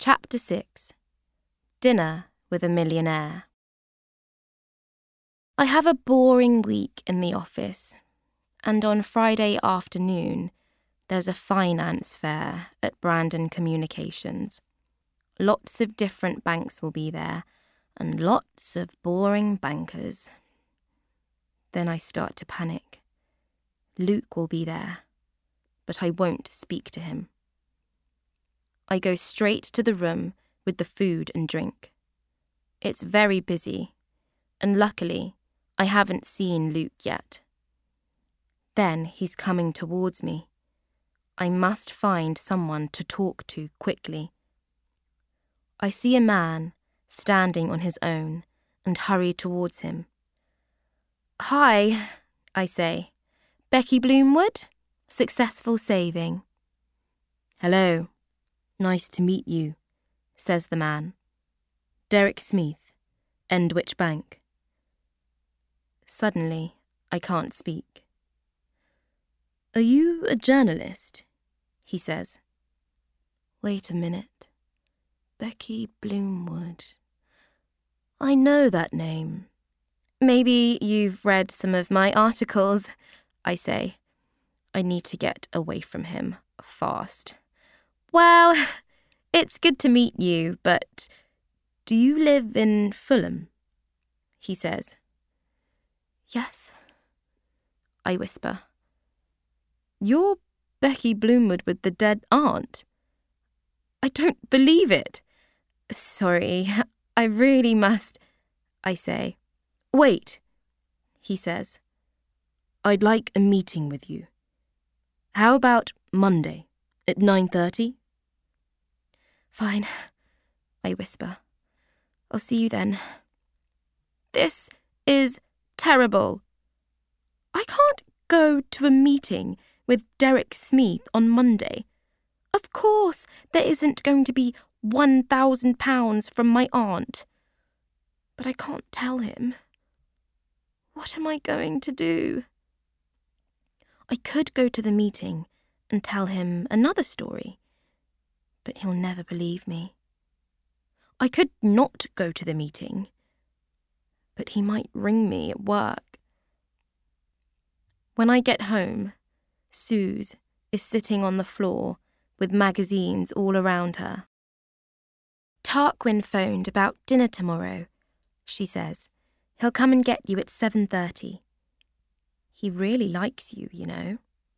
Chapter 6. Dinner with a Millionaire. I have a boring week in the office, and on Friday afternoon, there's a finance fair at Brandon Communications. Lots of different banks will be there, and lots of boring bankers. Then I start to panic. Luke will be there, but I won't speak to him. I go straight to the room with the food and drink. It's very busy, and luckily, I haven't seen Luke yet. Then he's coming towards me. I must find someone to talk to quickly. I see a man standing on his own and hurry towards him. "Hi," I say. "Becky Bloomwood? Successful Saving." "Hello. Nice to meet you," says the man. "Derek Smith, Endwich Bank." Suddenly, I can't speak. "Are you a journalist?" he says. Wait a minute. Becky Bloomwood. I know that name. Maybe you've read some of my articles, I say. I need to get away from him fast. Well, it's good to meet you, but do you live in Fulham? He says. Yes, I whisper. You're Becky Bloomwood with the dead aunt. I don't believe it. Sorry, I really must, I say. Wait, he says. I'd like a meeting with you. How about Monday at 9:30? Fine, I whisper. I'll see you then. This is terrible. I can't go to a meeting with Derek Smith on Monday. Of course, there isn't going to be £1,000 from my aunt. But I can't tell him. What am I going to do? I could go to the meeting and tell him another story, but he'll never believe me. I could not go to the meeting, but he might ring me at work. When I get home, Suze is sitting on the floor with magazines all around her. Tarquin phoned about dinner tomorrow, she says. He'll come and get you at 7:30. He really likes you, you know.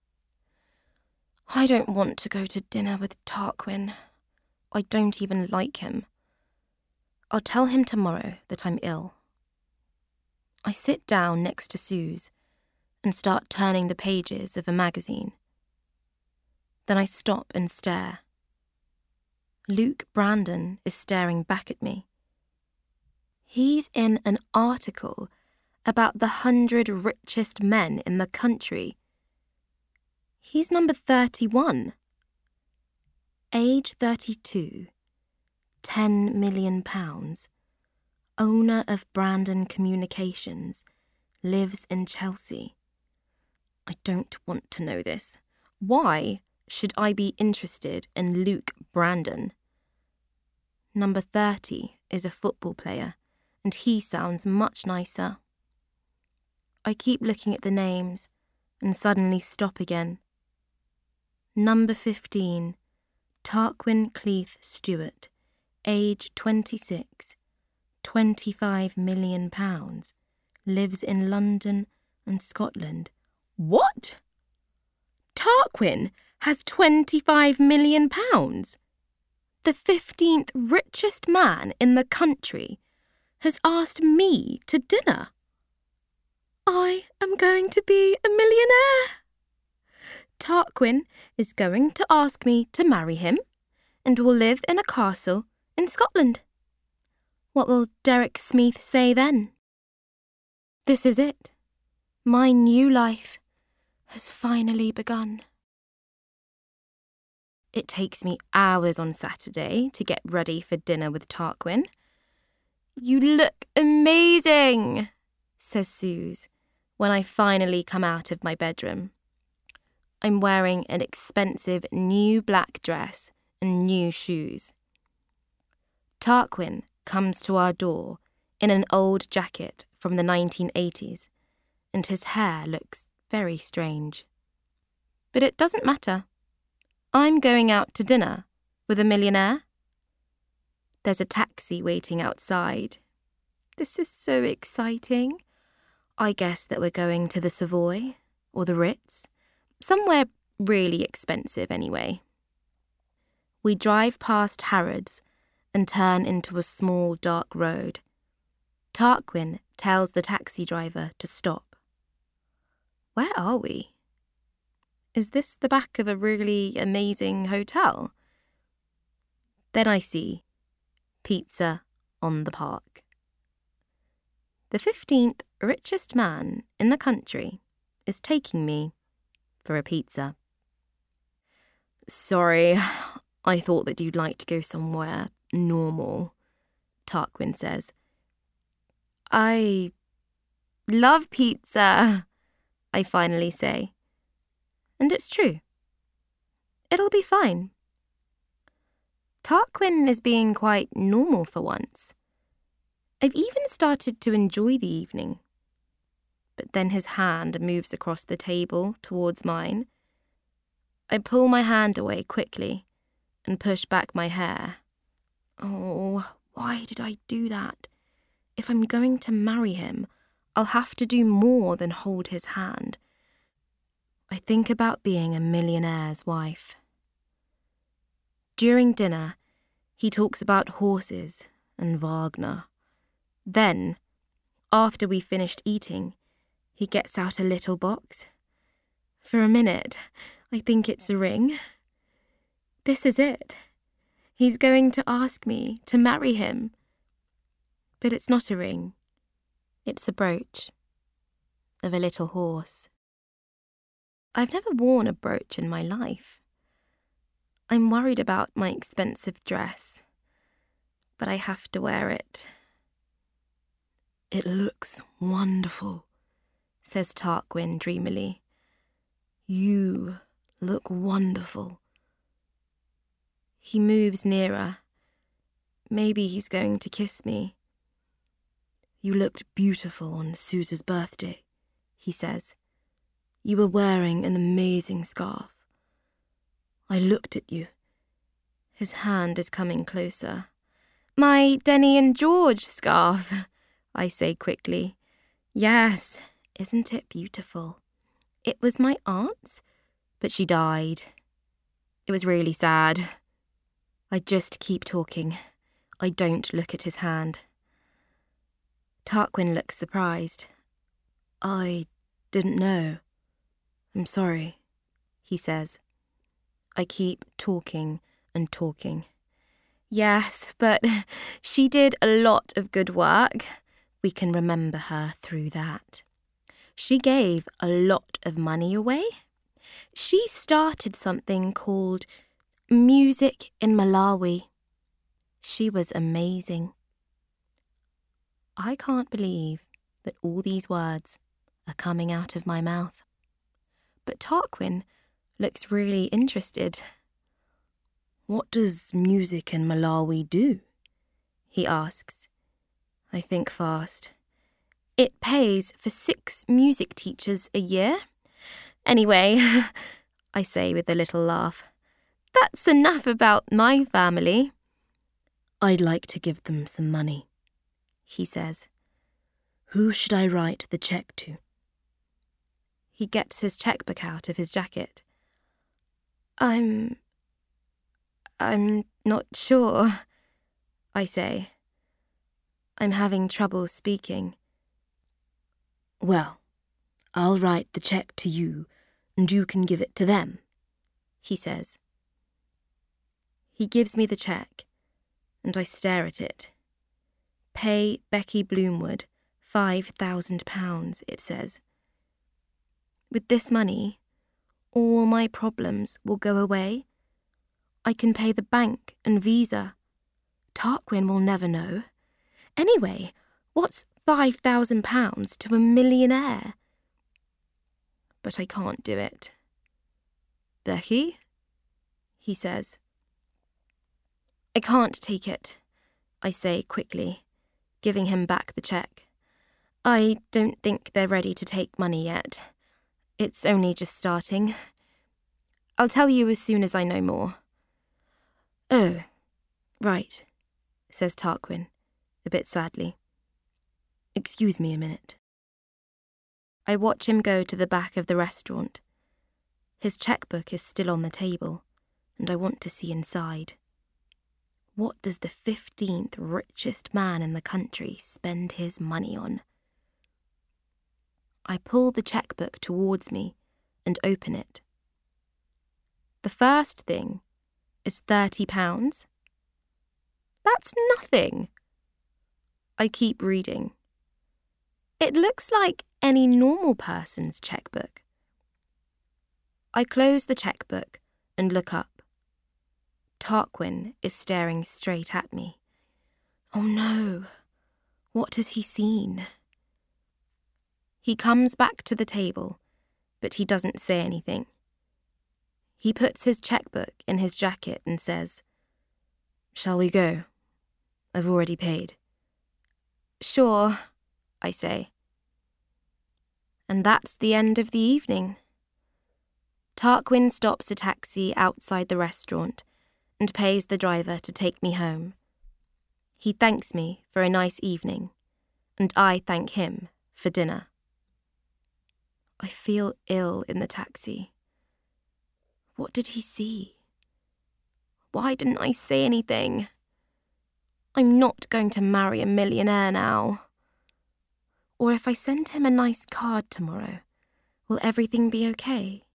I don't want to go to dinner with Tarquin. I don't even like him. I'll tell him tomorrow that I'm ill. I sit down next to Suze and start turning the pages of a magazine. Then I stop and stare. Luke Brandon is staring back at me. He's in an article about the 100 richest men in the country. He's number 31. Age 32, £10 million, owner of Brandon Communications, lives in Chelsea. I don't want to know this. Why should I be interested in Luke Brandon? Number 30 is a football player, and he sounds much nicer. I keep looking at the names and suddenly stop again. Number 15, Tarquin Cleeth Stewart, age 26, £25 million, lives in London and Scotland. What? Tarquin has £25 million? The 15th richest man in the country has asked me to dinner. I am going to be a millionaire. Tarquin is going to ask me to marry him and will live in a castle in Scotland. What will Derek Smith say then? This is it. My new life has finally begun. It takes me hours on Saturday to get ready for dinner with Tarquin. You look amazing, says Suze, when I finally come out of my bedroom. I'm wearing an expensive new black dress and new shoes. Tarquin comes to our door in an old jacket from the 1980s, and his hair looks very strange. But it doesn't matter. I'm going out to dinner with a millionaire. There's a taxi waiting outside. This is so exciting. I guess that we're going to the Savoy or the Ritz, somewhere really expensive anyway. We drive past Harrods and turn into a small dark road. Tarquin tells the taxi driver to stop. Where are we? Is this the back of a really amazing hotel? Then I see Pizza on the Park. The 15th richest man in the country is taking me for a pizza. Sorry, I thought that you'd like to go somewhere normal, Tarquin says. I love pizza, I finally say. And it's true. It'll be fine. Tarquin is being quite normal for once. I've even started to enjoy the evening. But then his hand moves across the table towards mine. I pull my hand away quickly and push back my hair. Oh, why did I do that? If I'm going to marry him, I'll have to do more than hold his hand. I think about being a millionaire's wife. During dinner, he talks about horses and Wagner. Then, after we finished eating, he gets out a little box. For a minute, I think it's a ring. This is it. He's going to ask me to marry him. But it's not a ring. It's a brooch of a little horse. I've never worn a brooch in my life. I'm worried about my expensive dress, but I have to wear it. It looks wonderful, says Tarquin dreamily. You look wonderful. He moves nearer. Maybe he's going to kiss me. You looked beautiful on Suze's birthday, he says. You were wearing an amazing scarf. I looked at you. His hand is coming closer. My Denny and George scarf, I say quickly. Yes, isn't it beautiful? It was my aunt's, but she died. It was really sad. I just keep talking. I don't look at his hand. Tarquin looks surprised. I didn't know. I'm sorry, he says. I keep talking and talking. Yes, but she did a lot of good work. We can remember her through that. She gave a lot of money away. She started something called Music in Malawi. She was amazing. I can't believe that all these words are coming out of my mouth. But Tarquin looks really interested. What does Music in Malawi do? He asks. I think fast. It pays for 6 music teachers a year. Anyway, I say with a little laugh, that's enough about my family. I'd like to give them some money, he says. Who should I write the cheque to? He gets his chequebook out of his jacket. I'm not sure, I say. I'm having trouble speaking. Well, I'll write the cheque to you and you can give it to them, he says. He gives me the cheque and I stare at it. Pay Becky Bloomwood £5,000, it says. With this money, all my problems will go away. I can pay the bank and Visa. Tarquin will never know. Anyway, what's £5,000 to a millionaire? But I can't do it. Becky? He says. I can't take it. I say quickly, giving him back the cheque. I don't think they're ready to take money yet. It's only just starting. I'll tell you as soon as I know more. Oh, right, says Tarquin, a bit sadly. Excuse me a minute. I watch him go to the back of the restaurant. His chequebook is still on the table, and I want to see inside. What does the 15th richest man in the country spend his money on? I pull the chequebook towards me and open it. The first thing is £30. That's nothing. I keep reading. It looks like any normal person's chequebook. I close the chequebook and look up. Tarquin is staring straight at me. Oh no, what has he seen? He comes back to the table, but he doesn't say anything. He puts his chequebook in his jacket and says, "Shall we go? I've already paid." "Sure," I say. And that's the end of the evening. Tarquin stops a taxi outside the restaurant and pays the driver to take me home. He thanks me for a nice evening, and I thank him for dinner. I feel ill in the taxi. What did he see? Why didn't I say anything? I'm not going to marry a millionaire now. Or if I send him a nice card tomorrow, will everything be okay?